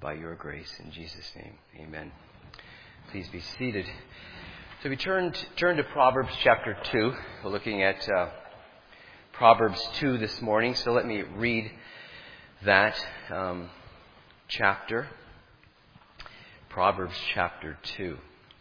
by your grace. In Jesus' name, amen. Please be seated. So we turn to Proverbs chapter 2. We're looking at Proverbs 2 this morning. So let me read that chapter. Proverbs chapter 2.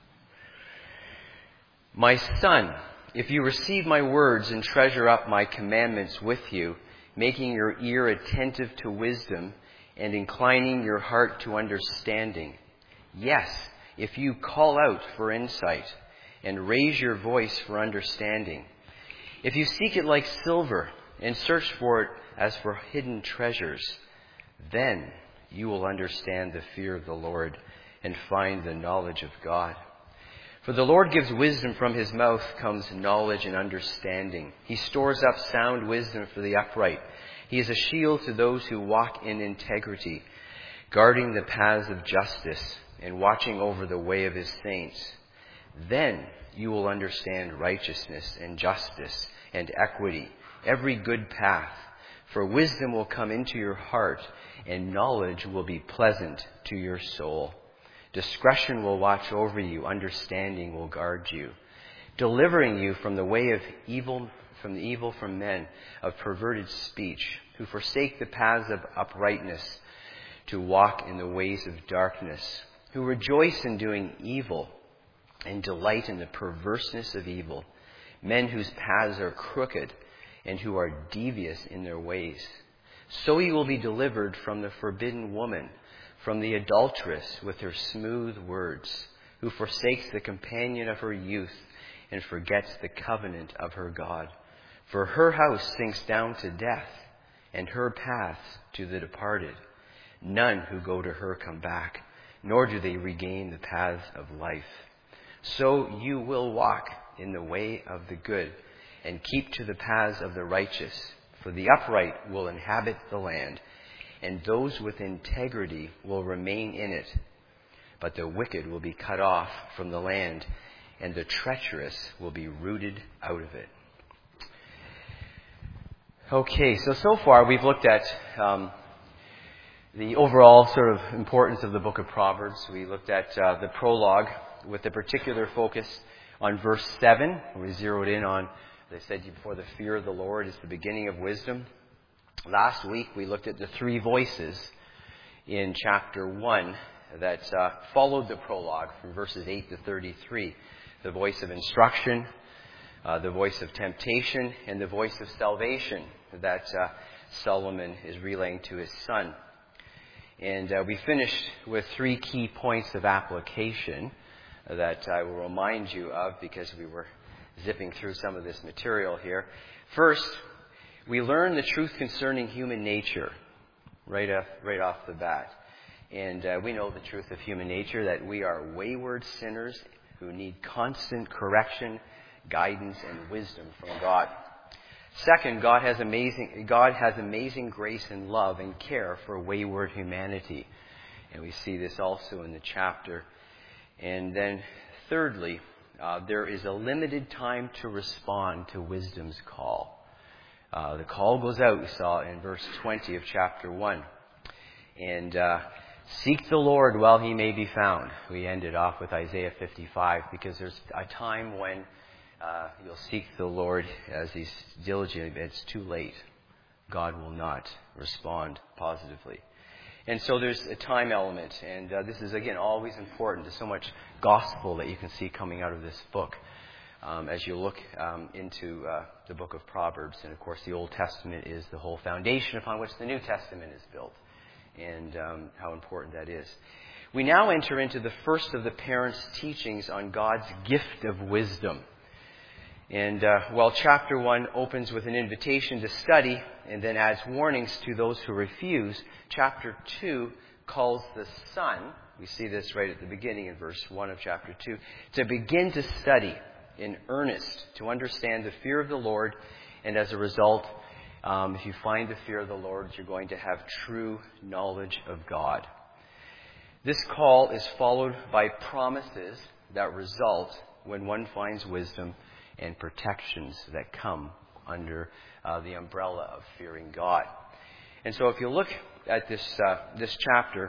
My son, if you receive my words and treasure up my commandments with you, making your ear attentive to wisdom and inclining your heart to understanding. Yes, if you call out for insight and raise your voice for understanding. If you seek it like silver and search for it as for hidden treasures, then you will understand the fear of the Lord and find the knowledge of God. For the Lord gives wisdom, from his mouth comes knowledge and understanding. He stores up sound wisdom for the upright. He is a shield to those who walk in integrity, guarding the paths of justice and watching over the way of his saints. Then you will understand righteousness and justice and equity, every good path. For wisdom will come into your heart, and knowledge will be pleasant to your soul. Discretion will watch over you, understanding will guard you, delivering you from the way of evil, from men of perverted speech, who forsake the paths of uprightness to walk in the ways of darkness, who rejoice in doing evil and delight in the perverseness of evil, men whose paths are crooked and who are devious in their ways. So you will be delivered from the forbidden woman, from the adulteress with her smooth words, who forsakes the companion of her youth and forgets the covenant of her God. For her house sinks down to death, and her paths to the departed. None who go to her come back, nor do they regain the paths of life. So you will walk in the way of the good, and keep to the paths of the righteous. For the upright will inhabit the land, and those with integrity will remain in it. But the wicked will be cut off from the land, and the treacherous will be rooted out of it. Okay, so far we've looked at the overall sort of importance of the book of Proverbs. We looked at the prologue with a particular focus on verse 7. We zeroed in on, as I said before, the fear of the Lord is the beginning of wisdom. Last week we looked at the three voices in chapter 1 that followed the prologue from verses 8 to 33. The voice of instruction, the voice of temptation, and the voice of salvation that Solomon is relaying to his son. And we finished with three key points of application that I will remind you of because we were zipping through some of this material here. First, we learn the truth concerning human nature right off the bat. And we know the truth of human nature, that we are wayward sinners who need constant correction, guidance, and wisdom from God. Second, God has amazing grace and love and care for wayward humanity. And we see this also in the chapter. And then thirdly, there is a limited time to respond to wisdom's call. The call goes out, we saw in verse 20 of chapter 1. And seek the Lord while he may be found. We ended off with Isaiah 55 because there's a time when you'll seek the Lord as he's diligent, but it's too late. God will not respond positively. And so there's a time element, and this is, again, always important. There's so much gospel that you can see coming out of this book as you look into the book of Proverbs. And, of course, the Old Testament is the whole foundation upon which the New Testament is built, and how important that is. We now enter into the first of the parents' teachings on God's gift of wisdom. And while chapter 1 opens with an invitation to study and then adds warnings to those who refuse, chapter 2 calls the son, we see this right at the beginning in verse 1 of chapter 2, to begin to study in earnest, to understand the fear of the Lord. And as a result, if you find the fear of the Lord, you're going to have true knowledge of God. This call is followed by promises that result when one finds wisdom and protections that come under the umbrella of fearing God. And so if you look at this chapter,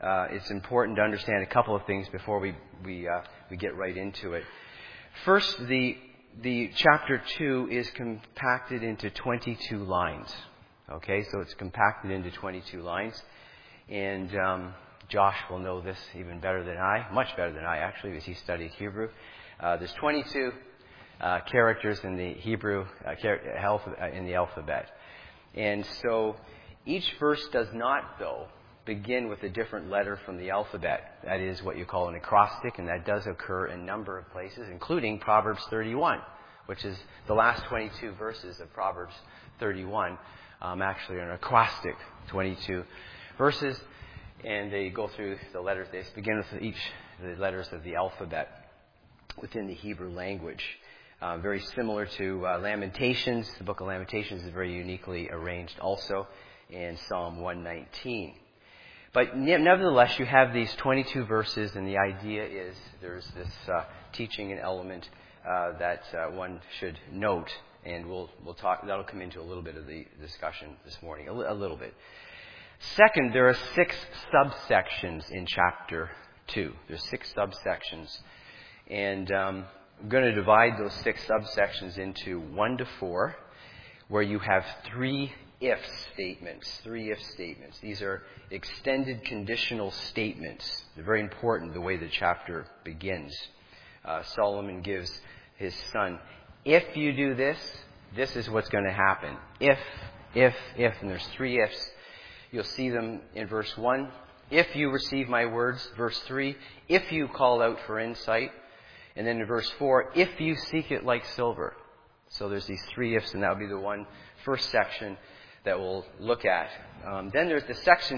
it's important to understand a couple of things before we get right into it. First, the chapter 2 is compacted into 22 lines. Okay, so it's compacted into 22 lines. And Josh will know this even better than I, much better than I actually, because he studied Hebrew. There's 22 characters in the Hebrew in the alphabet. And so each verse does not, though, begin with a different letter from the alphabet. That is what you call an acrostic, and that does occur in a number of places, including Proverbs 31, which is the last 22 verses of Proverbs 31, actually an acrostic, 22 verses, and they go through the letters. They begin with the letters of the alphabet within the Hebrew language. Very similar to Lamentations. The book of Lamentations is very uniquely arranged also in Psalm 119. But nevertheless, you have these 22 verses, and the idea is there's this teaching and element that one should note, and we'll talk. That'll come into a little bit of the discussion this morning, a little bit. Second, there are 6 subsections in chapter 2. There's 6 subsections, and I'm going to divide those 6 subsections into 1 to 4, where you have 3 if statements. 3 if statements. These are extended conditional statements. They're very important the way the chapter begins. Solomon gives his son, if you do this, this is what's going to happen. If, and there's 3 ifs. You'll see them in verse 1. If you receive my words, verse 3. If you call out for insight. And then in verse 4, if you seek it like silver. So there's these 3 ifs, and that will be the first section that we'll look at. Then there's the section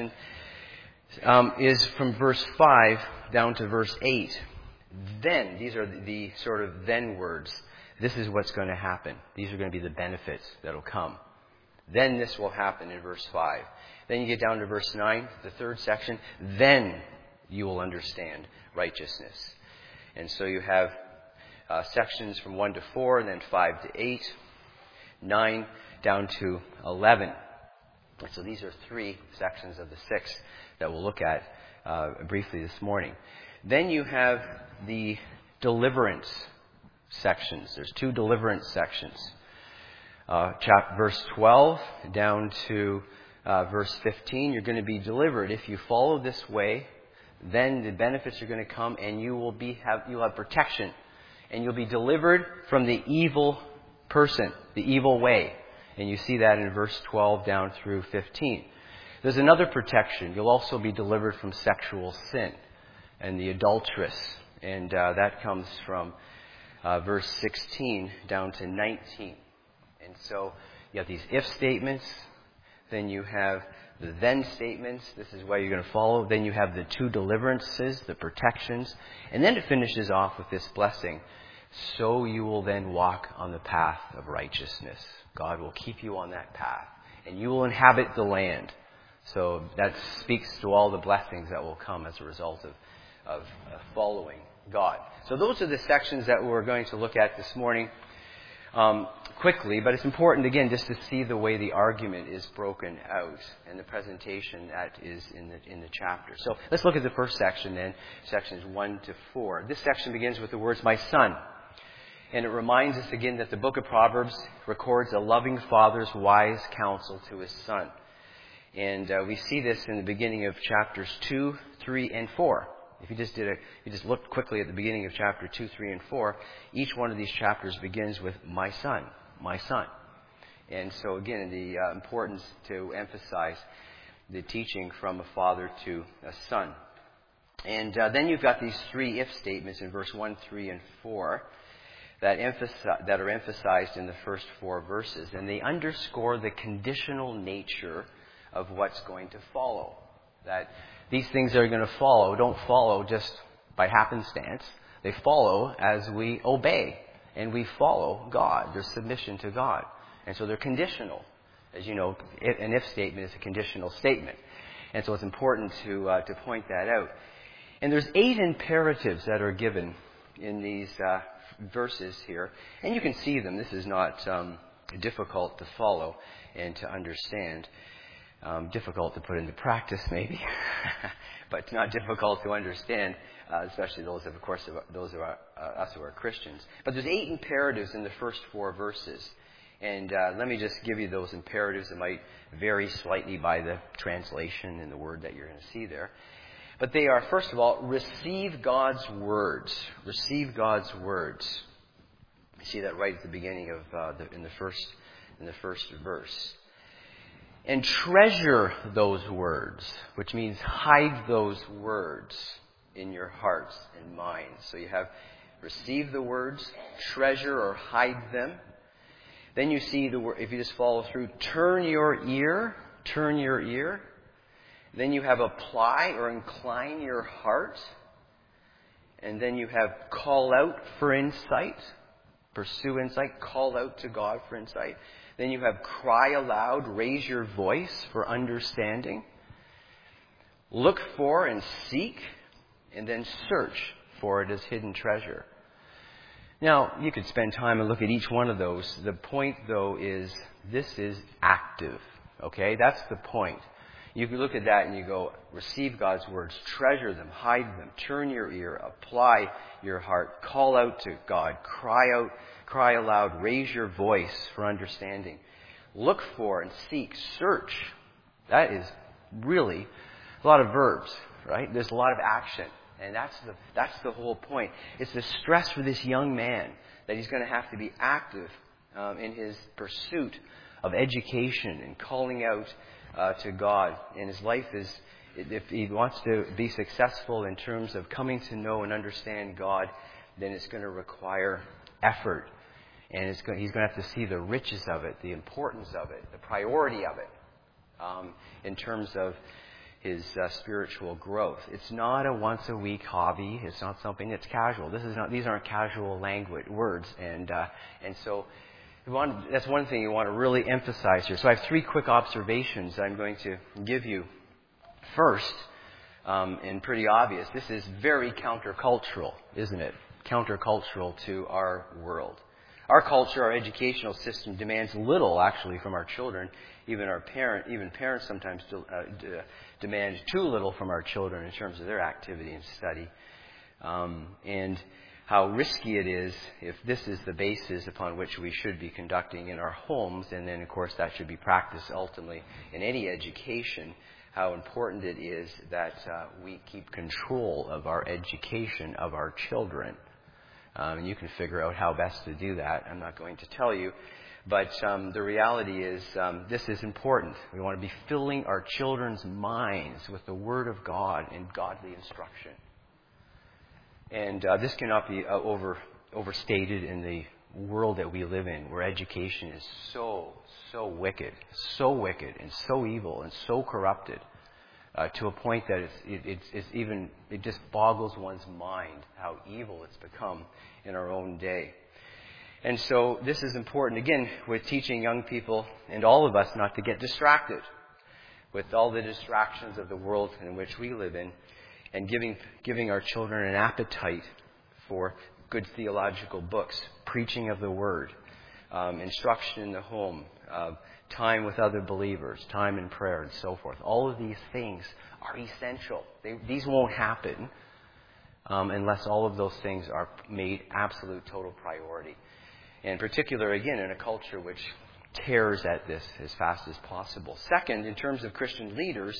is from verse 5 down to verse 8. Then, these are the sort of then words. This is what's going to happen. These are going to be the benefits that will come. Then this will happen in verse 5. Then you get down to verse 9, the third section. Then you will understand righteousness. And so you have sections from 1 to 4, and then 5 to 8, 9 down to 11. And so these are 3 sections of the 6 that we'll look at briefly this morning. Then you have the deliverance sections. There's 2 deliverance sections. Verse 12 down to verse 15, you're going to be delivered. If you follow this way, then the benefits are going to come, and you'll have protection, and you'll be delivered from the evil person, the evil way. And you see that in verse 12 down through 15. There's another protection. You'll also be delivered from sexual sin and the adulteress, and that comes from verse 16 down to 19. And so you have these if statements, then you have the then statements. This is what you're going to follow. Then you have the 2 deliverances, the protections. And then it finishes off with this blessing. So you will then walk on the path of righteousness. God will keep you on that path, and you will inhabit the land. So that speaks to all the blessings that will come as a result of following God. So those are the sections that we're going to look at this morning. Quickly, but it's important, again, just to see the way the argument is broken out and the presentation that is in the chapter. So let's look at the first section then, sections 1 to 4. This section begins with the words, my son. And it reminds us again that the book of Proverbs records a loving father's wise counsel to his son. And we see this in the beginning of chapters 2, 3, and 4. If you just looked quickly at the beginning of chapter 2, 3, and 4, each one of these chapters begins with my son, my son. And so again, the importance to emphasize the teaching from a father to a son. And then you've got these 3 if statements in verse 1, 3, and 4 that are emphasized in the first 4 verses. And they underscore the conditional nature of what's going to follow. That these things that are going to follow don't follow just by happenstance. They follow as we obey and we follow God. There's submission to God. And so they're conditional. As you know, an if statement is a conditional statement. And so it's important to point that out. And there's 8 imperatives that are given in these verses here. And you can see them. This is not difficult to follow and to understand. Difficult to put into practice, maybe, but not difficult to understand, especially those of us who are Christians. But there's 8 imperatives in the first 4 verses. And let me just give you those imperatives. It might vary slightly by the translation and the word that you're going to see there. But they are, first of all, receive God's words. Receive God's words. You see that right at the beginning of in the first verse. And treasure those words, which means hide those words in your hearts and minds. So you have receive the words, treasure or hide them. Then you see the word, if you just follow through, turn your ear. Then you have apply or incline your heart. And then you have call out for insight. Pursue insight. Call out to God for insight. Then you have cry aloud, raise your voice for understanding. Look for and seek. And then search for it as hidden treasure. Now, you could spend time and look at each one of those. The point, though, is this is active. Okay? That's the point. You can look at that and you go, receive God's words, treasure them, hide them, turn your ear, apply your heart, call out to God, cry aloud, raise your voice for understanding. Look for and seek, search. That is really a lot of verbs, right? There's a lot of action. And that's the whole point. It's the stress for this young man that he's going to have to be active in his pursuit of education and calling out to God. And his life is, if he wants to be successful in terms of coming to know and understand God, then it's going to require effort. And he's going to have to see the riches of it, the importance of it, the priority of it in terms of his spiritual growth. It's not a once-a-week hobby. It's not something that's casual. These aren't casual words. And so that's one thing you want to really emphasize here. So I have 3 quick observations I'm going to give you. First, and pretty obvious, this is very countercultural, isn't it? Countercultural to our world. Our culture, our educational system demands little, actually, from our children. Even parents sometimes demand too little from our children in terms of their activity and study. And how risky it is if this is the basis upon which we should be conducting in our homes, and then, of course, that should be practiced ultimately in any education, how important it is that we keep control of our education of our children. And you can figure out how best to do that. I'm not going to tell you. But the reality is this is important. We want to be filling our children's minds with the Word of God and godly instruction. And this cannot be overstated in the world that we live in, where education is so wicked and so evil and so corrupted. To a point that it just boggles one's mind how evil it's become in our own day. And so this is important, again, with teaching young people and all of us not to get distracted with all the distractions of the world in which we live in, and giving our children an appetite for good theological books, preaching of the Word, instruction in the home, time with other believers, time in prayer, and so forth. All of these things are essential. These won't happen unless all of those things are made absolute, total priority. And in particular, again, in a culture which tears at this as fast as possible. Second, in terms of Christian leaders,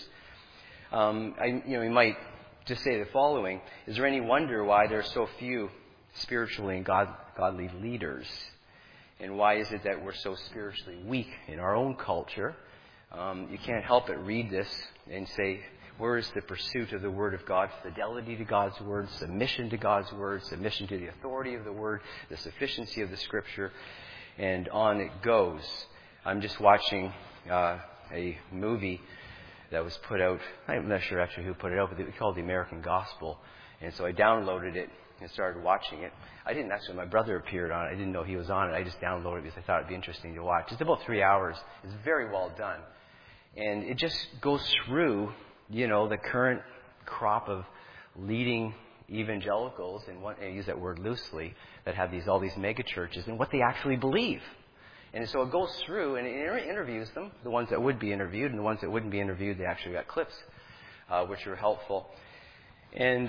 we might just say the following: is there any wonder why there are so few spiritually and godly leaders? And why is it that we're so spiritually weak in our own culture? You can't help but read this and say, where is the pursuit of the Word of God, fidelity to God's Word, submission to God's Word, submission to the authority of the Word, the sufficiency of the Scripture, and on it goes. I'm just watching a movie that was put out. I'm not sure actually who put it out, but it was called The American Gospel. And so I downloaded it and started watching it. I didn't actually, my brother appeared on it. I didn't know he was on it. I just downloaded it because I thought it'd be interesting to watch. It's about 3 hours. It's very well done. And it just goes through, the current crop of leading evangelicals, and I use that word loosely, that have all these mega churches, and what they actually believe. And so it goes through and it interviews them, the ones that would be interviewed, and the ones that wouldn't be interviewed, they actually got clips, which are helpful. And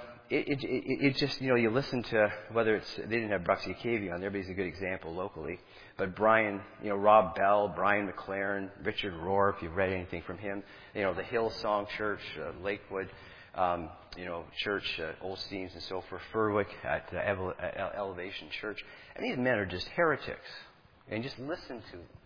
it just, you listen to, whether it's, they didn't have Bruxy Cavey on there, but he's a good example locally. But Brian, Rob Bell, Brian McLaren, Richard Rohr, if you've read anything from him, the Hillsong Church, Lakewood, Church, Olstein's and so forth, Furwick at Elevation Church. And these men are just heretics. And just listen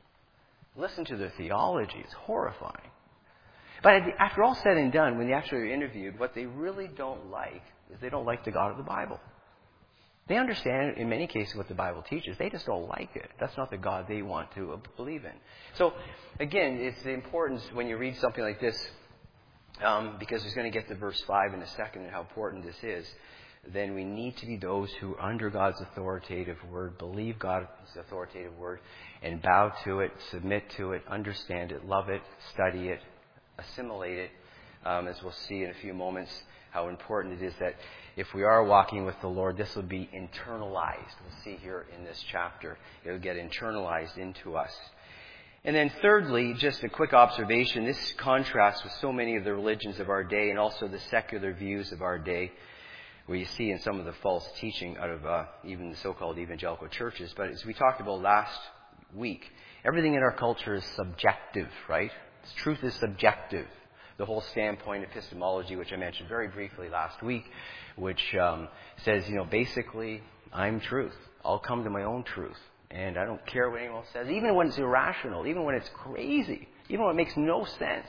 to their theology. It's horrifying. But after all said and done, when they actually are interviewed, what they really don't like is they don't like the God of the Bible. They understand, in many cases, what the Bible teaches. They just don't like it. That's not the God they want to believe in. So, again, it's the importance when you read something like this, because he's going to get to verse 5 in a second and how important this is. Then we need to be those who are under God's authoritative word, believe God's authoritative word, and bow to it, submit to it, understand it, love it, study it, assimilate it, as we'll see in a few moments how important it is that if we are walking with the Lord, this will be internalized. We'll see here in this chapter. It will get internalized into us. And then thirdly, just a quick observation. This contrasts with so many of the religions of our day and also the secular views of our day, where you see in some of the false teaching out of even the so-called evangelical churches. But as we talked about last week, everything in our culture is subjective, right? Truth is subjective. The whole standpoint epistemology, which I mentioned very briefly last week, which says, basically, I'm truth. I'll come to my own truth. And I don't care what anyone else says, even when it's irrational, even when it's crazy, even when it makes no sense.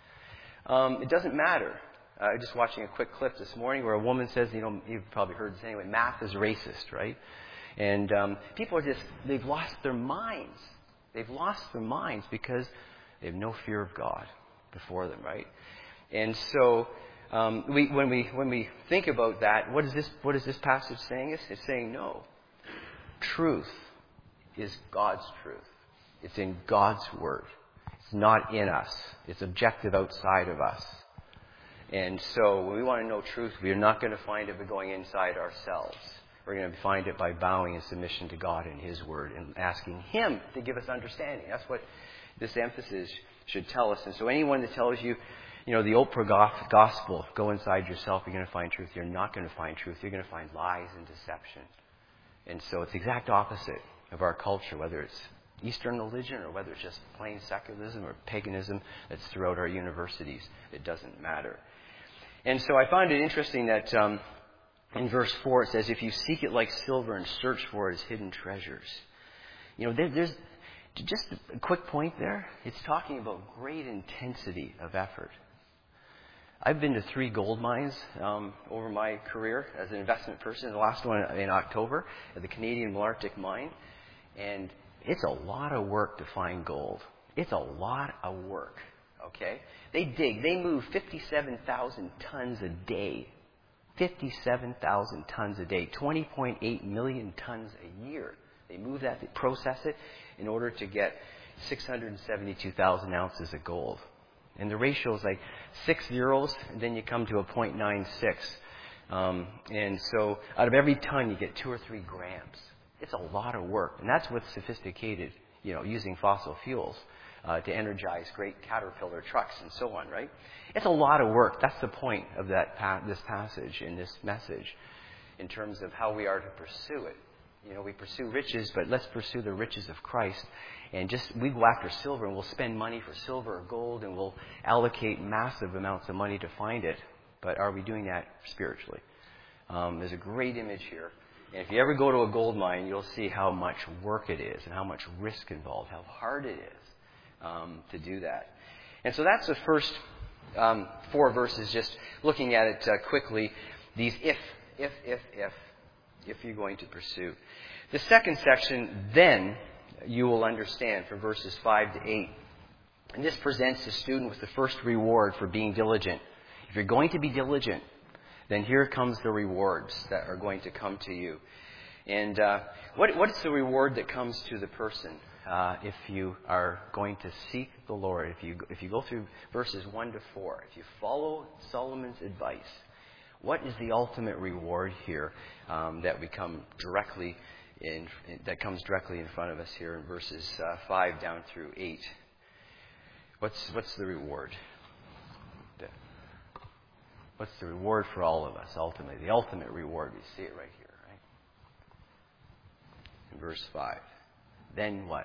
It doesn't matter. Just watching a quick clip this morning where a woman says, you've probably heard this anyway, math is racist, right? And people are they've lost their minds. They've lost their minds because they have no fear of God before them, right? And so when we think about that, what is this passage saying? It's saying no. Truth is God's truth. It's in God's word. It's not in us. It's objective outside of us. And so when we want to know truth, we are not going to find it by going inside ourselves. We're going to find it by bowing in submission to God and His Word and asking Him to give us understanding. That's what this emphasis should tell us. And so anyone that tells you, the Oprah gospel, go inside yourself, you're going to find truth. You're not going to find truth. You're going to find lies and deception. And so it's the exact opposite of our culture, whether it's Eastern religion or whether it's just plain secularism or paganism that's throughout our universities. It doesn't matter. And so I find it interesting that in verse 4 it says, if you seek it like silver and search for it as hidden treasures. There's just a quick point there. It's talking about great intensity of effort. I've been to 3 gold mines over my career as an investment person. The last one in October at the Canadian Malartic mine. And it's a lot of work to find gold. It's a lot of work. Okay? They move 57,000 tons a day. 57,000 tons a day. 20.8 million tons a year. They move that, they process it in order to get 672,000 ounces of gold. And the ratio is like 6 zeros, and then you come to a 0.96. And so out of every ton, you get 2 or 3 grams. It's a lot of work. And that's what's sophisticated, using fossil fuels to energize great Caterpillar trucks and so on, right? It's a lot of work. That's the point of this passage and this message in terms of how we are to pursue it. We pursue riches, but let's pursue the riches of Christ. And we go after silver and we'll spend money for silver or gold and we'll allocate massive amounts of money to find it. But are we doing that spiritually? There's a great image here. And if you ever go to a gold mine, you'll see how much work it is and how much risk involved, how hard it is to do that. And so that's the first 4 verses, just looking at it quickly. These if you're going to pursue. The second section, then you will understand, from verses 5 to 8. And this presents the student with the first reward for being diligent. If you're going to be diligent, then here comes the rewards that are going to come to you. And what is the reward that comes to the person if you are going to seek the Lord? If you go through verses 1 to 4, if you follow Solomon's advice, what is the ultimate reward here that we come directly that comes directly in front of us here in verses 5 down through 8. What's the reward? What's the reward for all of us, ultimately? The ultimate reward, we see it right here, right? In verse 5. Then what?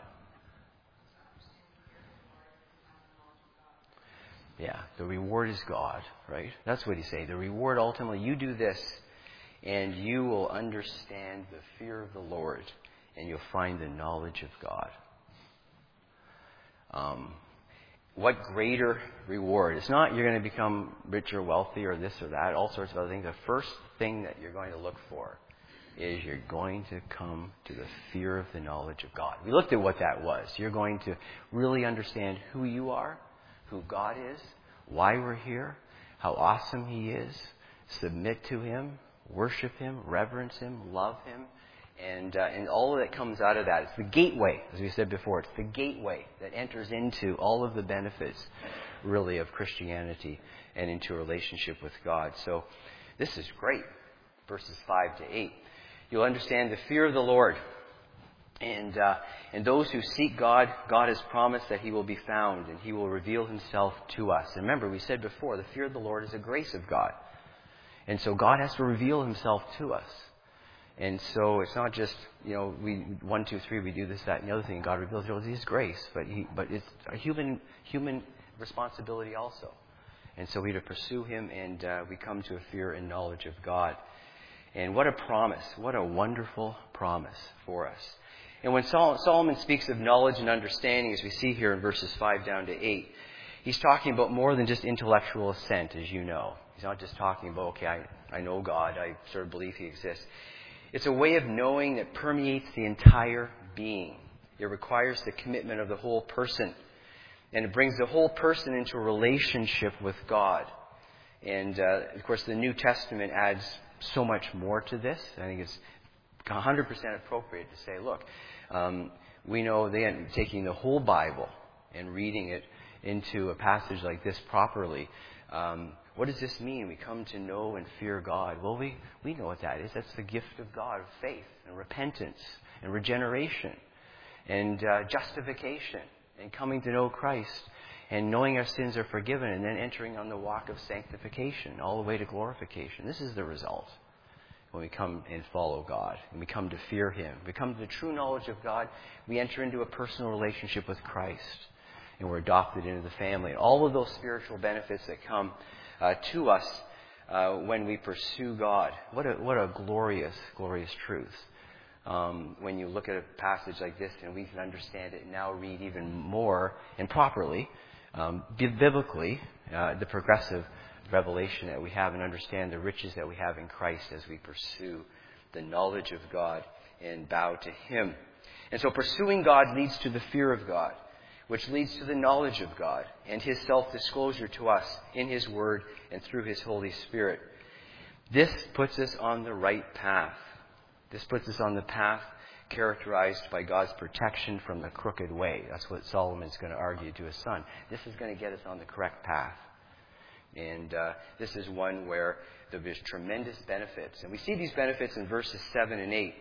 Yeah, the reward is God, right? That's what he's saying. The reward, ultimately, you do this, and you will understand the fear of the Lord, and you'll find the knowledge of God. What greater reward? It's not you're going to become rich or wealthy or this or that, all sorts of other things. The first thing that you're going to look for is you're going to come to the fear of the knowledge of God. We looked at what that was. You're going to really understand who you are, who God is, why we're here, how awesome He is, submit to Him, worship Him, reverence Him, love Him, and all that comes out of that. It's the gateway, as we said before. It's the gateway that enters into all of the benefits, really, of Christianity and into a relationship with God. So this is great, verses 5 to 8. You'll understand the fear of the Lord. And those who seek God, God has promised that He will be found and He will reveal Himself to us. And remember, we said before, the fear of the Lord is a grace of God. And so God has to reveal Himself to us. And so it's not just, we 1, 2, 3, we do this, that, and the other thing. God reveals His grace, but it's a human responsibility also. And so we to pursue Him, and we come to a fear and knowledge of God. And what a promise! What a wonderful promise for us. And when Solomon speaks of knowledge and understanding, as we see here in verses 5 down to 8, he's talking about more than just intellectual assent, as you know. He's not just talking about, okay, I know God, I sort of believe He exists. It's a way of knowing that permeates the entire being. It requires the commitment of the whole person. And it brings the whole person into a relationship with God. And, of course, the New Testament adds so much more to this. I think it's 100% appropriate to say, look, we know that taking the whole Bible and reading it into a passage like this properly, what does this mean? We come to know and fear God. Well, we know what that is. That's the gift of God, of faith and repentance and regeneration and justification and coming to know Christ and knowing our sins are forgiven and then entering on the walk of sanctification all the way to glorification. This is the result when we come and follow God and we come to fear Him. We come to the true knowledge of God. We enter into a personal relationship with Christ and we're adopted into the family. And all of those spiritual benefits that come to us when we pursue God. What a glorious, glorious truth. When you look at a passage like this and we can understand it and now read even more and properly, biblically, the progressive revelation that we have and understand the riches that we have in Christ as we pursue the knowledge of God and bow to Him. And so pursuing God leads to the fear of God, which leads to the knowledge of God and His self-disclosure to us in His Word and through His Holy Spirit. This puts us on the right path. This puts us on the path characterized by God's protection from the crooked way. That's what Solomon's going to argue to his son. This is going to get us on the correct path. And this is one where there's tremendous benefits. And we see these benefits in verses 7 and 8.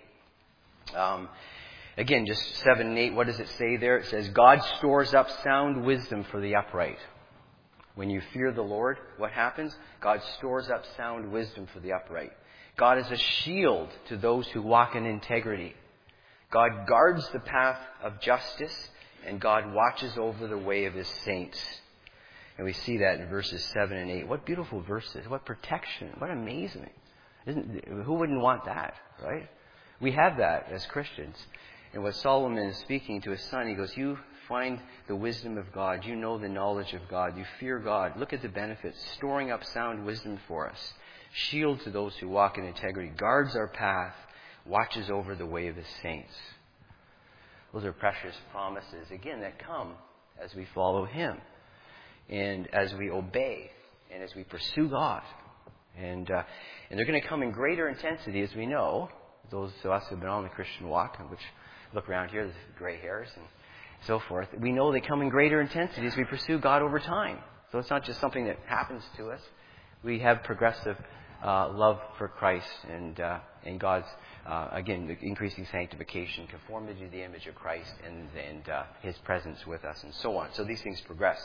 Again, just 7 and 8, what does it say there? It says, God stores up sound wisdom for the upright. When you fear the Lord, what happens? God stores up sound wisdom for the upright. God is a shield to those who walk in integrity. God guards the path of justice, and God watches over the way of His saints. And we see that in verses 7 and 8. What beautiful verses. What protection. What amazing. Who wouldn't want that, right? We have that as Christians. And what Solomon is speaking to his son, he goes, you find the wisdom of God. You know the knowledge of God. You fear God. Look at the benefits. Storing up sound wisdom for us. Shield to those who walk in integrity. Guards our path. Watches over the way of His saints. Those are precious promises, again, that come as we follow Him. And as we obey. And as we pursue God. And they're going to come in greater intensity, as we know. Those of us who have been on the Christian walk, which look around here, there's gray hairs and so forth. We know they come in greater intensity as we pursue God over time. So it's not just something that happens to us. We have progressive love for Christ and God's, again, the increasing sanctification, conformity to the image of Christ and His presence with us and so on. So these things progress.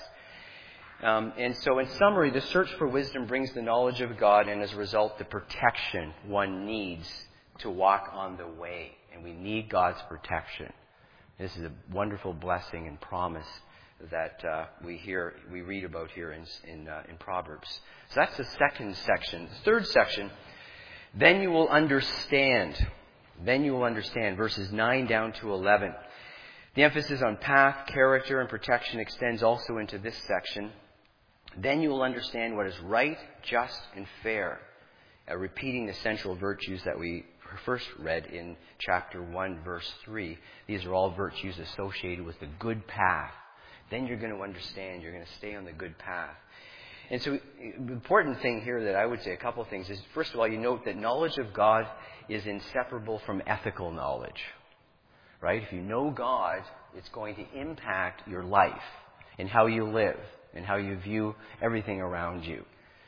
And so in summary, the search for wisdom brings the knowledge of God and as a result the protection one needs to walk on the way. And we need God's protection. This is a wonderful blessing and promise that we read about here in Proverbs. So that's the second section. The third section, then you will understand. Then you will understand. Verses 9 down to 11. The emphasis on path, character, and protection extends also into this section. Then you will understand what is right, just, and fair. Repeating the central virtues that we first read in chapter 1, verse 3. These are all virtues associated with the good path. Then you're going to understand. You're going to stay on the good path. And so the important thing here that I would say, a couple of things, is first of all, you note that knowledge of God is inseparable from ethical knowledge. Right? If you know God, it's going to impact your life and how you live and how you view everything around you.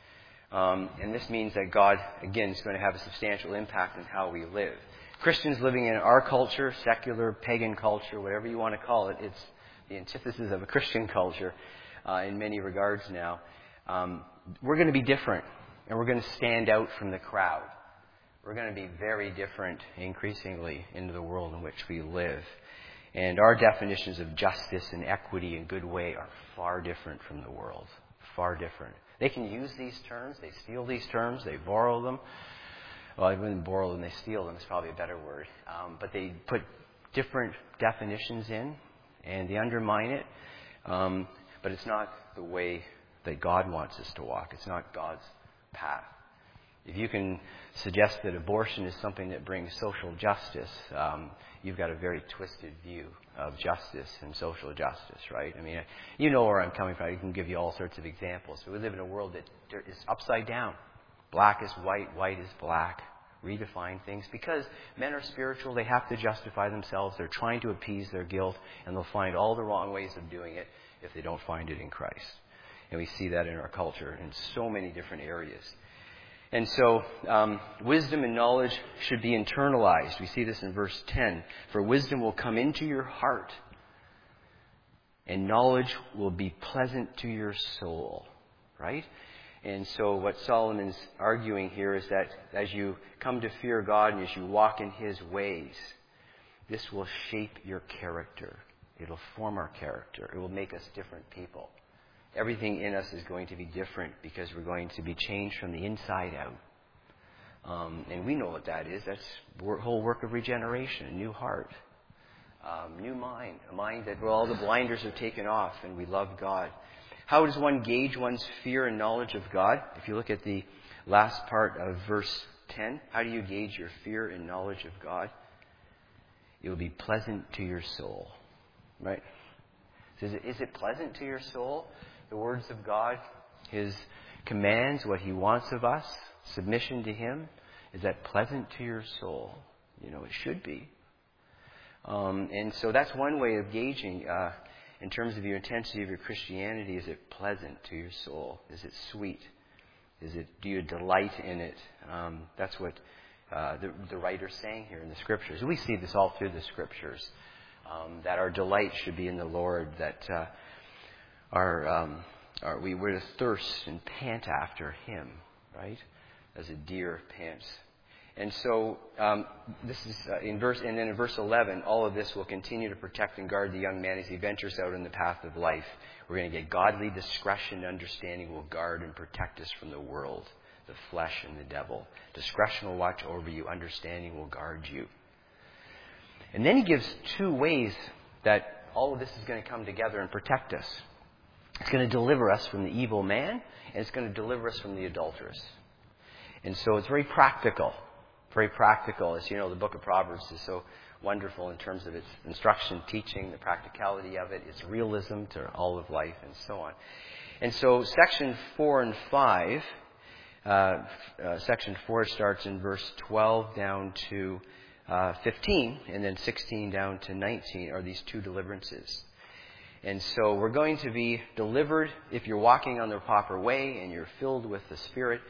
And this means that God, again, is going to have a substantial impact on how we live. Christians living in our culture, secular, pagan culture, whatever you want to call it, it's the antithesis of a Christian culture in many regards now. We're going to be different, and we're going to stand out from the crowd. We're going to be very different increasingly into the world in which we live. And our definitions of justice and equity and good way are far different from the world. Far different. They can use these terms. They steal these terms. They borrow them. Well, I wouldn't borrow them. They steal them is probably a better word. But they put different definitions in, and they undermine it. But it's not the way that God wants us to walk. It's not God's path. If you can suggest that abortion is something that brings social justice, you've got a very twisted view of justice and social justice, right? I mean, you know where I'm coming from. I can give you all sorts of examples. We live in a world that is upside down. Black is white, white is black. Redefine things. Because men are spiritual, they have to justify themselves. They're trying to appease their guilt, and they'll find all the wrong ways of doing it if they don't find it in Christ. And we see that in our culture in so many different areas. And so, wisdom and knowledge should be internalized. We see this in verse 10. For wisdom will come into your heart, and knowledge will be pleasant to your soul. Right? And so what Solomon's arguing here is that as you come to fear God and as you walk in His ways, this will shape your character. It'll form our character. It will make us different people. Everything in us is going to be different because we're going to be changed from the inside out. And we know what that is. That's the whole work of regeneration, a new heart, new mind, a mind that all the blinders are taken off and we love God. How does one gauge one's fear and knowledge of God? If you look at the last part of verse 10, how do you gauge your fear and knowledge of God? It will be pleasant to your soul. Right? Is it pleasant to your soul? The words of God, His commands, what He wants of us, submission to Him, is that pleasant to your soul? You know, it should be. And so that's one way of gauging, in terms of your intensity of your Christianity, is it pleasant to your soul? Is it sweet? Do you delight in it? That's what the writer's saying here in the Scriptures. We see this all through the Scriptures, that our delight should be in the Lord, that we were to thirst and pant after Him, right? As a deer pants. And so this is in verse 11, all of this will continue to protect and guard the young man as he ventures out in the path of life. We're going to get godly discretion and understanding will guard and protect us from the world, the flesh and the devil. Discretion will watch over you. Understanding will guard you. And then he gives two ways that all of this is going to come together and protect us. It's going to deliver us from the evil man, and it's going to deliver us from the adulteress. And so it's very practical. Very practical. As you know, the book of Proverbs is so wonderful in terms of its instruction, teaching, the practicality of it, its realism to all of life, and so on. And so section 4 and 5, section 4 starts in verse 12 down to 15, and then 16 down to 19 are these two deliverances. And so we're going to be delivered if you're walking on the proper way and you're filled with the Spirit.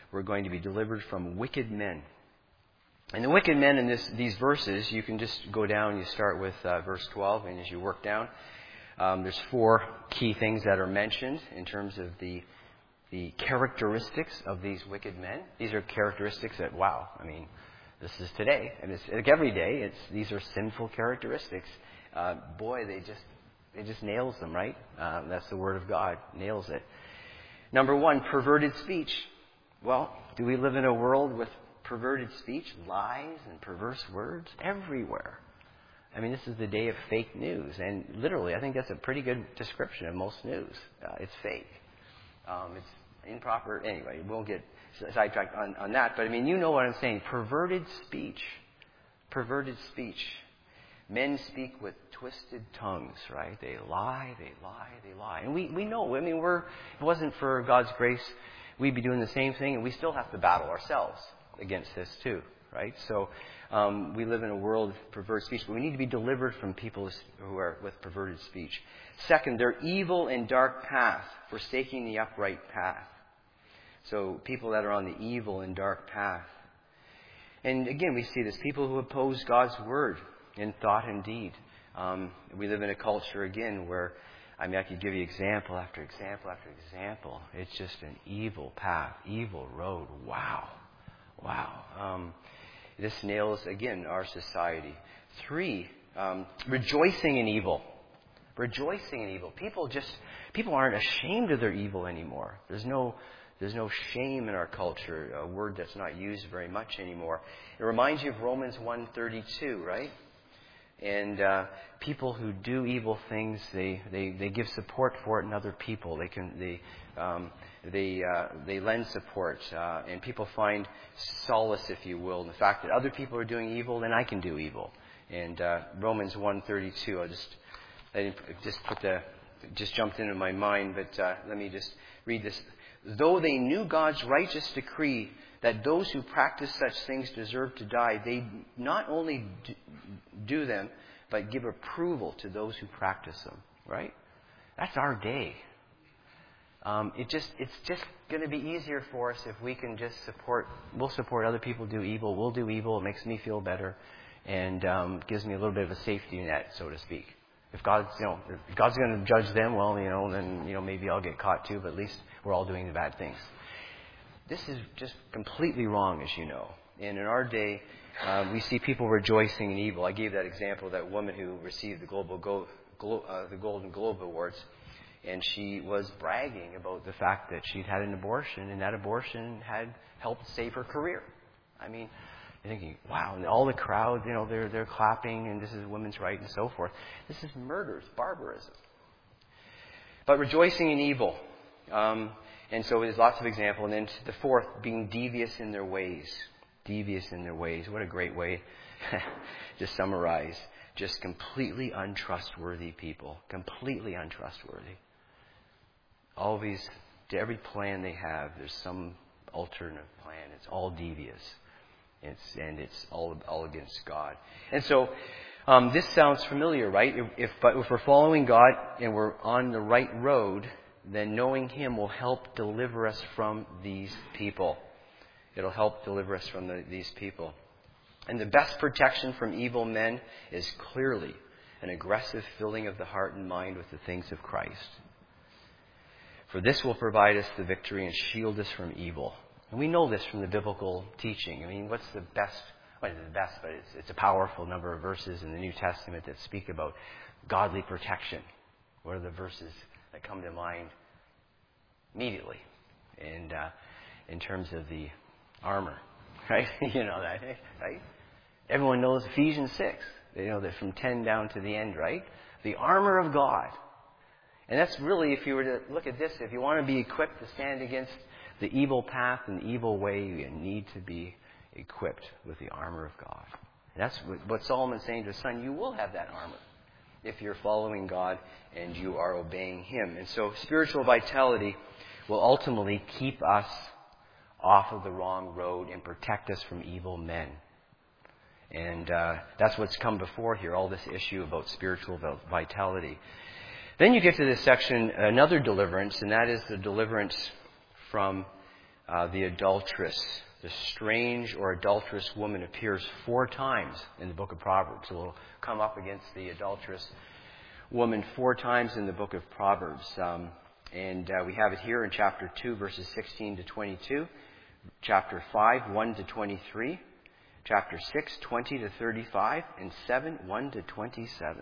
we're going to be delivered from wicked men. And the wicked men in these verses, you can just go down. You start with verse 12, and as you work down, there's 4 key things that are mentioned in terms of the characteristics of these wicked men. These are characteristics that, wow, I mean, this is today, and it's like every day. These are sinful characteristics. Boy, it just nails them, right? That's the Word of God, nails it. Number 1, perverted speech. Well, do we live in a world with perverted speech, lies, and perverse words everywhere? I mean, this is the day of fake news, and literally, I think that's a pretty good description of most news. It's fake. It's improper. Anyway, we won't get sidetracked on that, but I mean, you know what I'm saying. Perverted speech. Perverted speech. Men speak with twisted tongues, right? They lie, they lie, they lie. And we know, I mean, if it wasn't for God's grace, we'd be doing the same thing, and we still have to battle ourselves against this too, right? So we live in a world of perverted speech, but we need to be delivered from people who are with perverted speech. Second, their evil and dark path, forsaking the upright path. So people that are on the evil and dark path. And again, we see this, people who oppose God's word in thought and deed. We live in a culture, again, where, I mean, I could give you example after example after example. It's just an evil path, evil road. Wow. This nails, again, our society. 3, rejoicing in evil. Rejoicing in evil. People aren't ashamed of their evil anymore. There's no shame in our culture, a word that's not used very much anymore. It reminds you of Romans 1:32, right? And people who do evil things, they give support for it in other people. They lend support, and people find solace, if you will, in the fact that other people are doing evil, then I can do evil. And Romans 1:32, I just jumped into my mind, but let me just read this. Though they knew God's righteous decree that those who practice such things deserve to die, they not only do them, but give approval to those who practice them. Right? That's our day. It's just going to be easier for us if we can just we'll support other people do evil. We'll do evil. It makes me feel better, and gives me a little bit of a safety net, so to speak. If God's going to judge them, well, then maybe I'll get caught too. But at least we're all doing the bad things. This is just completely wrong, as you know. And in our day, we see people rejoicing in evil. I gave that example of that woman who received the Golden Globe Awards, and she was bragging about the fact that she'd had an abortion, and that abortion had helped save her career. I mean, you're thinking, wow, and all the crowd, they're clapping, and this is women's right, and so forth. This is murder, it's barbarism. But rejoicing in evil. And so there's lots of examples. And then the 4th, being devious in their ways. Devious in their ways. What a great way to summarize. Just completely untrustworthy people. Completely untrustworthy. Always, to every plan they have, there's some alternate plan. It's all devious. It's all against God. And so this sounds familiar, right? But if we're following God and we're on the right road, then knowing Him will help deliver us from these people. It'll help deliver us from these people. And the best protection from evil men is clearly an aggressive filling of the heart and mind with the things of Christ. For this will provide us the victory and shield us from evil. And we know this from the biblical teaching. I mean, what's the best? Well, it's the best, but it's a powerful number of verses in the New Testament that speak about godly protection. What are the verses that come to mind immediately? And in terms of the armor, right? You know that, right? Everyone knows Ephesians 6. They know that from 10 down to the end, right? The armor of God. And that's really, if you were to look at this, if you want to be equipped to stand against the evil path and the evil way, you need to be equipped with the armor of God. And that's what Solomon's saying to his son. You will have that armor if you're following God and you are obeying Him. And so spiritual vitality will ultimately keep us off of the wrong road and protect us from evil men. And that's what's come before here, all this issue about spiritual vitality. Then you get to this section, another deliverance, and that is the deliverance from the adulteress, the strange or adulterous woman appears 4 times in the book of Proverbs. So we'll come up against the adulterous woman 4 times in the book of Proverbs. And we have it here in chapter 2, verses 16 to 22, chapter 5, 1 to 23, chapter 6, 20 to 35, and 7, 1 to 27.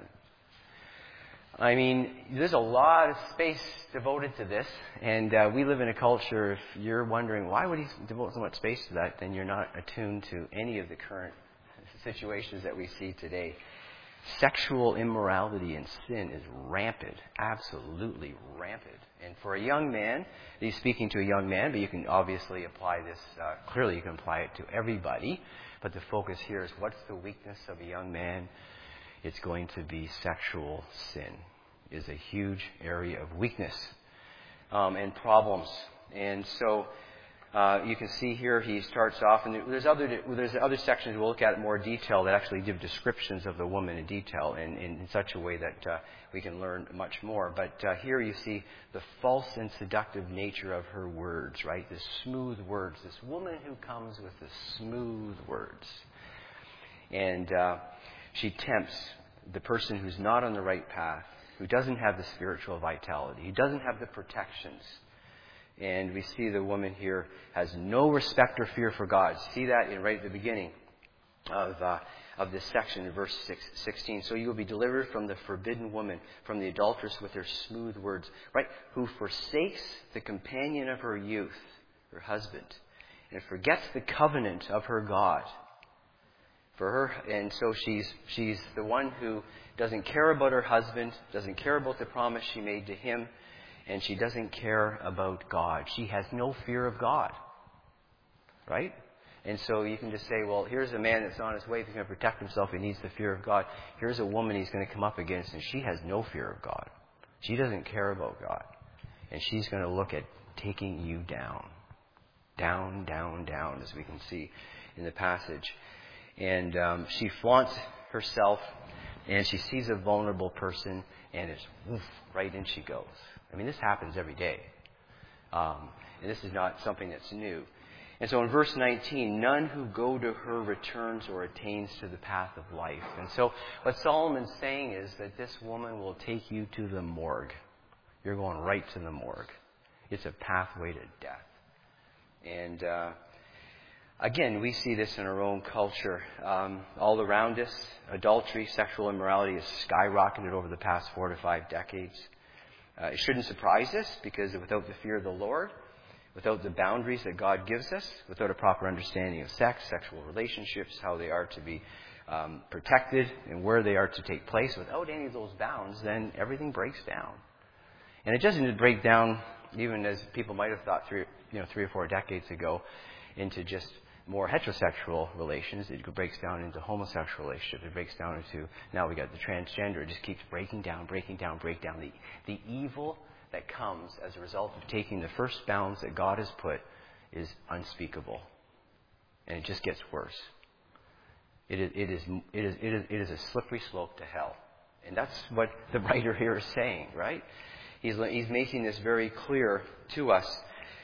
I mean, there's a lot of space devoted to this, and we live in a culture, if you're wondering why would he devote so much space to that, then you're not attuned to any of the current situations that we see today. Sexual immorality and sin is rampant, absolutely rampant. And for a young man, he's speaking to a young man, but you can obviously apply this, clearly you can apply it to everybody, but the focus here is what's the weakness of a young man? It's going to be sexual sin. It is a huge area of weakness and problems. And so you can see here he starts off, and there's other sections we'll look at in more detail that actually give descriptions of the woman in detail and in such a way that we can learn much more. But here you see the false and seductive nature of her words, right? The smooth words. This woman who comes with the smooth words. And she tempts the person who's not on the right path, who doesn't have the spiritual vitality, who doesn't have the protections. And we see the woman here has no respect or fear for God. See that right at the beginning of this section in verse 16. So you will be delivered from the forbidden woman, from the adulteress with her smooth words, right? Who forsakes the companion of her youth, her husband, and forgets the covenant of her God. For her, and so she's the one who doesn't care about her husband, doesn't care about the promise she made to him, and she doesn't care about God. She has no fear of God, right? And so you can just say, well, here's a man that's on his way. If he's going to protect himself, he needs the fear of God. Here's a woman he's going to come up against, and she has no fear of God. She doesn't care about God. And she's going to look at taking you down. Down, down, down, as we can see in the passage. And she flaunts herself, and she sees a vulnerable person, and it's woof, right in she goes. I mean, this happens every day. And this is not something that's new. And so in verse 19, none who go to her returns or attains to the path of life. And so what Solomon's saying is that this woman will take you to the morgue. You're going right to the morgue. It's a pathway to death. And again, we see this in our own culture. All around us, adultery, sexual immorality has skyrocketed over the past 4 to 5 decades. It shouldn't surprise us, because without the fear of the Lord, without the boundaries that God gives us, without a proper understanding of sex, sexual relationships, how they are to be protected and where they are to take place, without any of those bounds, then everything breaks down. And it doesn't break down, even as people might have thought 3 or 4 decades ago, into just more heterosexual relations. It breaks down into homosexual relationships. It breaks down into, now we got the transgender. It just keeps breaking down. The evil that comes as a result of taking the first bounds that God has put is unspeakable. And it just gets worse. It is a slippery slope to hell. And that's what the writer here is saying, right? He's making this very clear to us.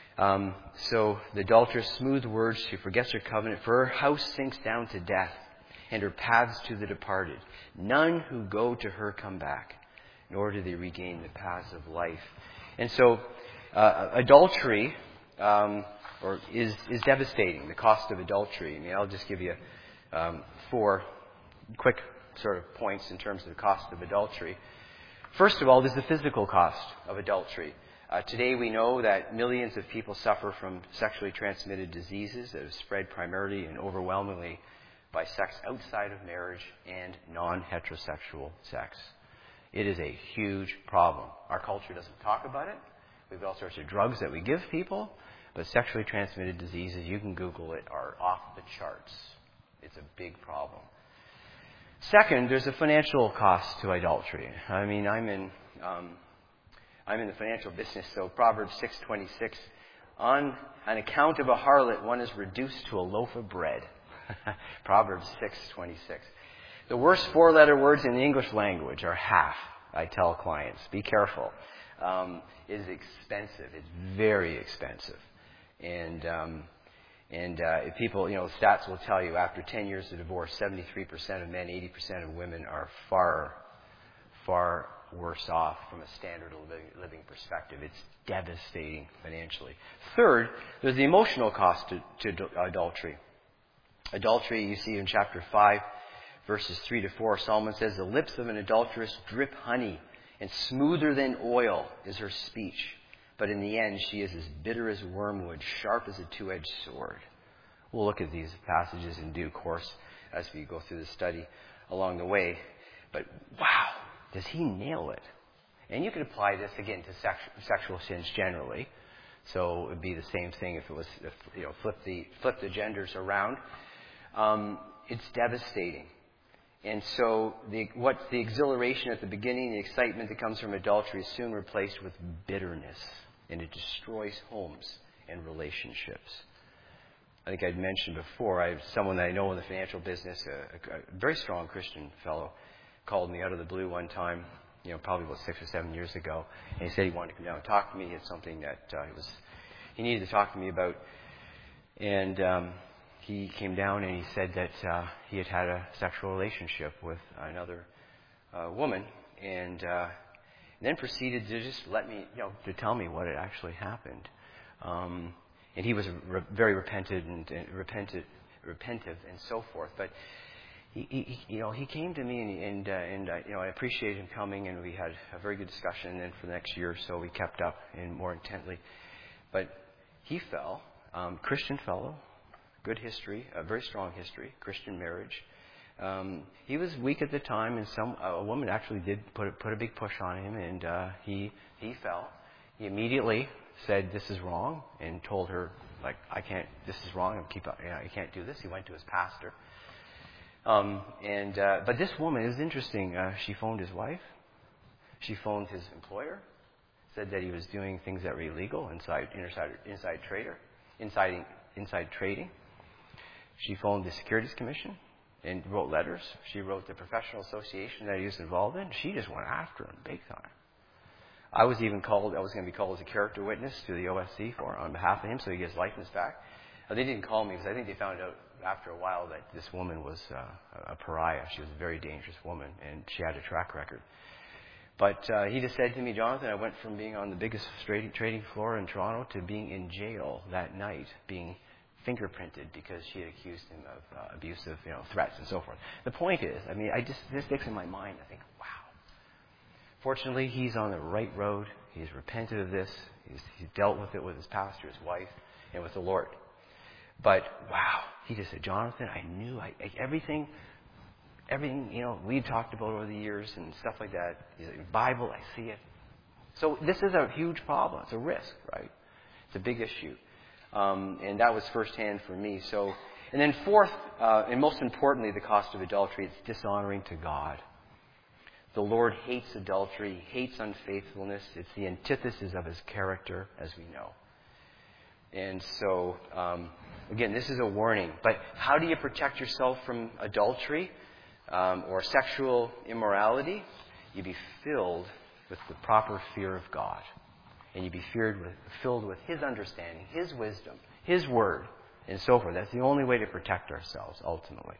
So the adulteress, smooth words, she forgets her covenant, for her house sinks down to death, and her paths to the departed. None who go to her come back, nor do they regain the paths of life. And so adultery is devastating, the cost of adultery. I mean, I'll just give you 4 quick sort of points in terms of the cost of adultery. First of all, there's the physical cost of adultery. Today we know that millions of people suffer from sexually transmitted diseases that have spread primarily and overwhelmingly by sex outside of marriage and non-heterosexual sex. It is a huge problem. Our culture doesn't talk about it. We've got all sorts of drugs that we give people, but sexually transmitted diseases, you can Google it, are off the charts. It's a big problem. Second, there's a financial cost to adultery. I mean, I'm in the financial business, so Proverbs 6:26, on an account of a harlot, one is reduced to a loaf of bread. Proverbs 6:26. The worst 4-letter words in the English language are half. I tell clients, be careful. It is expensive. It's very expensive. If people, stats will tell you after 10 years of divorce, 73% of men, 80% of women are far, far worse off from a standard of living perspective. It's devastating financially. Third, there's the emotional cost to adultery. Adultery, you see in chapter 5, verses 3 to 4, Solomon says, "The lips of an adulteress drip honey, and smoother than oil is her speech. But in the end, she is as bitter as wormwood, sharp as a two-edged sword." We'll look at these passages in due course as we go through the study along the way. But wow, does he nail it? And you could apply this again to sexual sins generally. So it would be the same thing if it was, flip the genders around. It's devastating. And so what's the exhilaration at the beginning, the excitement that comes from adultery is soon replaced with bitterness. And it destroys homes and relationships. I think I'd mentioned before, I have someone that I know in the financial business, a very strong Christian fellow, called me out of the blue one time, probably about 6 or 7 years ago. And he said he wanted to come down and talk to me. He had something that he needed to talk to me about. And he came down and he said that he had had a sexual relationship with another woman. And then proceeded to just let me, to tell me what had actually happened. And he was very repentive and so forth. But he came to me and I appreciated him coming, and we had a very good discussion. And then for the next year or so, we kept up and more intently. But he fell, Christian fellow, good history, a very strong history, Christian marriage. He was weak at the time, and a woman actually did put a big push on him, and he fell. He immediately said, "This is wrong," and told her, "This is wrong. I can't do this." He went to his pastor. But this woman is interesting. She phoned his wife. She phoned his employer. Said that he was doing things that were illegal, inside trading. She phoned the Securities Commission and wrote letters. She wrote the professional association that he was involved in. She just went after him big time. I was going to be called as a character witness to the OSC on behalf of him, so he gets license back. They didn't call me because I think they found out after a while that this woman was a pariah. She was a very dangerous woman, and she had a track record. But he just said to me, "Jonathan, I went from being on the biggest trading floor in Toronto to being in jail that night, being fingerprinted because she had accused him of abusive, threats and so forth." The point is, this sticks in my mind. I think, wow. Fortunately, he's on the right road. He's repented of this. He's dealt with it with his pastor, his wife, and with the Lord. But wow, he just said, "Jonathan, I knew everything, we talked about over the years and stuff like that. The Bible, I see it." So this is a huge problem. It's a risk, right? It's a big issue. And that was firsthand for me. So, and then fourth, and most importantly, the cost of adultery, it's dishonoring to God. The Lord hates adultery, hates unfaithfulness. It's the antithesis of his character, as we know. And so, again, this is a warning. But how do you protect yourself from adultery or sexual immorality? You be filled with the proper fear of God. And you be filled with his understanding, his wisdom, his word, and so forth. That's the only way to protect ourselves, ultimately.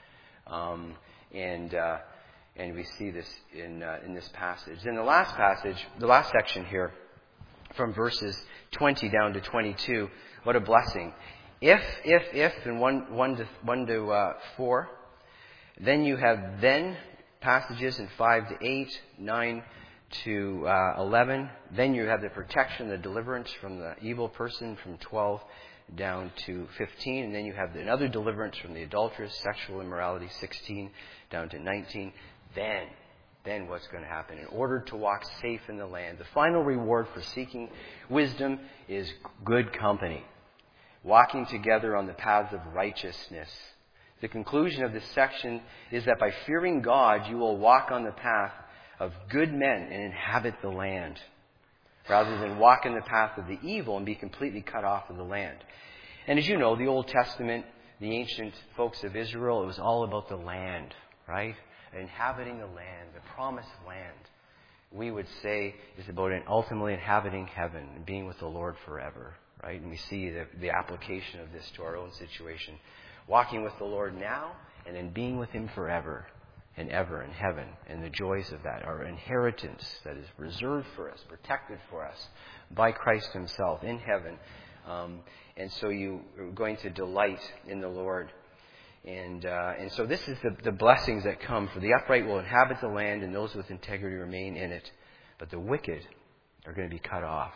And we see this in this passage. In the last passage, the last section here, from verses 20 down to 22, what a blessing. If, and 1 to 4, then you have passages in 5 to 8, 9 to 11. Then you have the protection, the deliverance from the evil person from 12 down to 15. And then you have another deliverance from the adulteress, sexual immorality, 16 down to 19. Then what's going to happen? In order to walk safe in the land, the final reward for seeking wisdom is good company, walking together on the paths of righteousness. The conclusion of this section is that by fearing God, you will walk on the path of good men and inhabit the land, rather than walk in the path of the evil and be completely cut off of the land. And as you know, the Old Testament, the ancient folks of Israel, it was all about the land, right? Inhabiting the land, the promised land, we would say, is about ultimately inhabiting heaven and being with the Lord forever. right? And we see the application of this to our own situation. Walking with the Lord now and then being with Him forever and ever in heaven, and the joys of that, our inheritance that is reserved for us, protected for us by Christ Himself in heaven. And so you are going to delight in the Lord. And so this is the blessings that come. For the upright will inhabit the land, and those with integrity remain in it. But the wicked are going to be cut off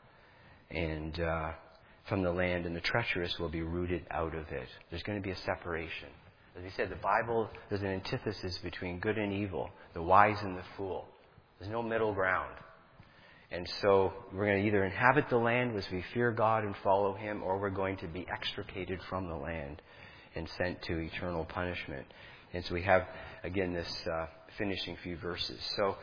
and from the land, and the treacherous will be rooted out of it. There's going to be a separation. As we said, the Bible, there's an antithesis between good and evil, the wise and the fool. There's no middle ground. And so we're going to either inhabit the land as we fear God and follow Him, or we're going to be extricated from the land and sent to eternal punishment. And so we have, again, this finishing few verses. So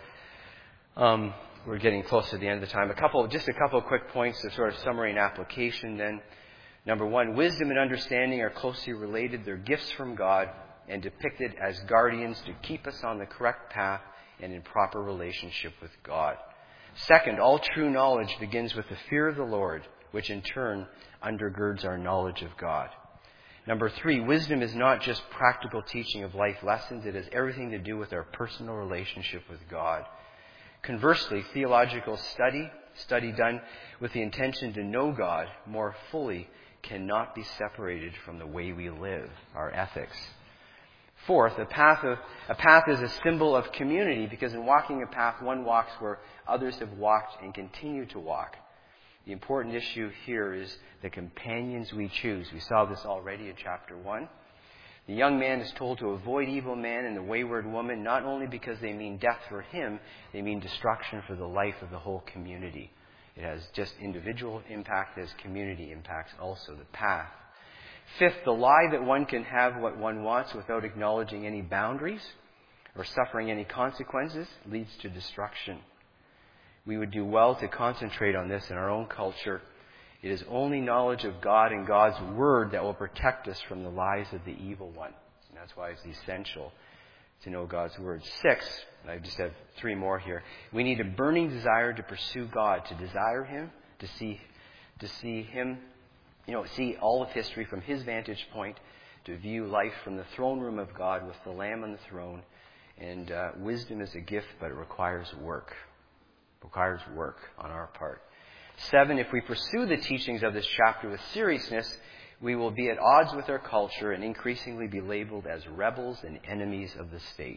we're getting close to the end of the time. Just a couple of quick points of sort of summary and application then. Number one, wisdom and understanding are closely related. They're gifts from God and depicted as guardians to keep us on the correct path and in proper relationship with God. Second, all true knowledge begins with the fear of the Lord, which in turn undergirds our knowledge of God. Number three, wisdom is not just practical teaching of life lessons. It has everything to do with our personal relationship with God. Conversely, theological study done with the intention to know God more fully, cannot be separated from the way we live, our ethics. Fourth, a path is a symbol of community, because in walking a path, one walks where others have walked and continue to walk. The important issue here is the companions we choose. We saw this already in chapter 1. The young man is told to avoid evil man and the wayward woman, not only because they mean death for him, they mean destruction for the life of the whole community. It has just individual impact as community impacts also the path. Fifth, the lie that one can have what one wants without acknowledging any boundaries or suffering any consequences leads to destruction. We would do well to concentrate on this in our own culture. It is only knowledge of God and God's Word that will protect us from the lies of the evil one. And that's why it's essential to know God's Word. Six, I just have three more here. We need a burning desire to pursue God, to desire Him, to see Him, see all of history from His vantage point, to view life from the throne room of God with the Lamb on the throne. And wisdom is a gift, but it requires work. It requires work on our part. 7, if we pursue the teachings of this chapter with seriousness, we will be at odds with our culture and increasingly be labeled as rebels and enemies of the state.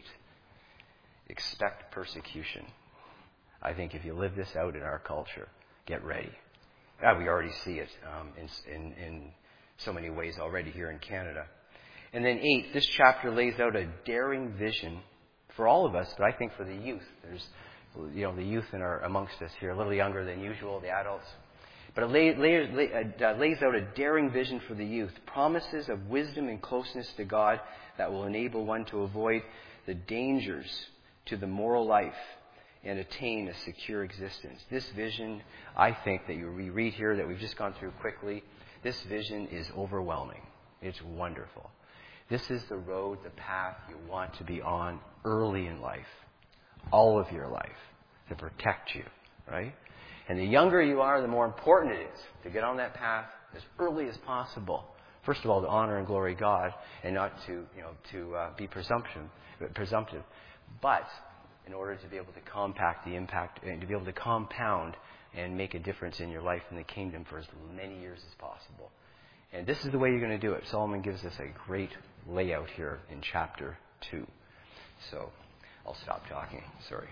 Expect persecution. I think if you live this out in our culture, get ready. We already see it in so many ways already here in Canada. And then 8, this chapter lays out a daring vision for all of us, but I think for the youth. There's the youth amongst us here, a little younger than usual, the adults. But it lays out a daring vision for the youth, promises of wisdom and closeness to God that will enable one to avoid the dangers to the moral life and attain a secure existence. This vision, I think, that we read here, that we've just gone through quickly, this vision is overwhelming. It's wonderful. This is the road, the path you want to be on early in life. All of your life, to protect you, right? And the younger you are, the more important it is to get on that path as early as possible. First of all, to honor and glory God, and not to be presumptive, but in order to be able to compact the impact and to be able to compound and make a difference in your life in the kingdom for as many years as possible. And this is the way you're going to do it. Solomon gives us a great layout here in chapter 2. So I'll stop talking. Sorry.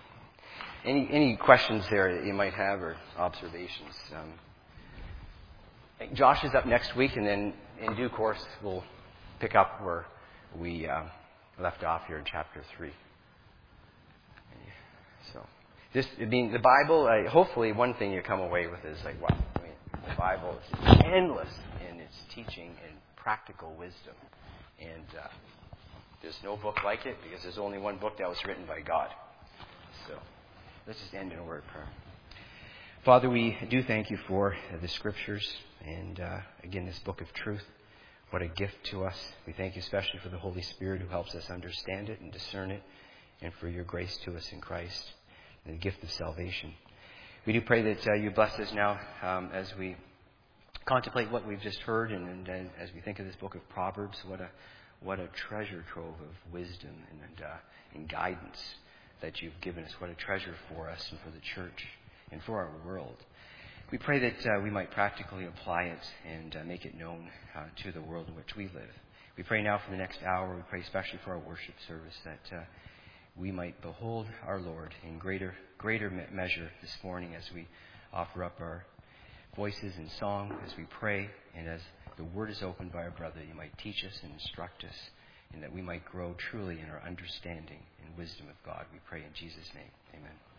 Any questions there that you might have or observations? Josh is up next week, and then in due course we'll pick up where we left off here in chapter 3. So, the Bible. Hopefully, one thing you come away with is like, wow. The Bible is endless in its teaching and practical wisdom, and there's no book like it, because there's only one book that was written by God. So let's just end in a word of prayer. Father, we do thank you for the Scriptures and, again, this book of truth. What a gift to us. We thank you especially for the Holy Spirit who helps us understand it and discern it, and for your grace to us in Christ and the gift of salvation. We do pray that you bless us now as we contemplate what we've just heard, and as we think of this book of Proverbs, what a treasure trove of wisdom and guidance that you've given us. What a treasure for us and for the church and for our world. We pray that we might practically apply it and make it known to the world in which we live. We pray now for the next hour. We pray especially for our worship service that we might behold our Lord in greater measure this morning as we offer up our voices in song, as we pray, and as the word is opened by our brother. You might teach us and instruct us, and that we might grow truly in our understanding and wisdom of God. We pray in Jesus' name. Amen.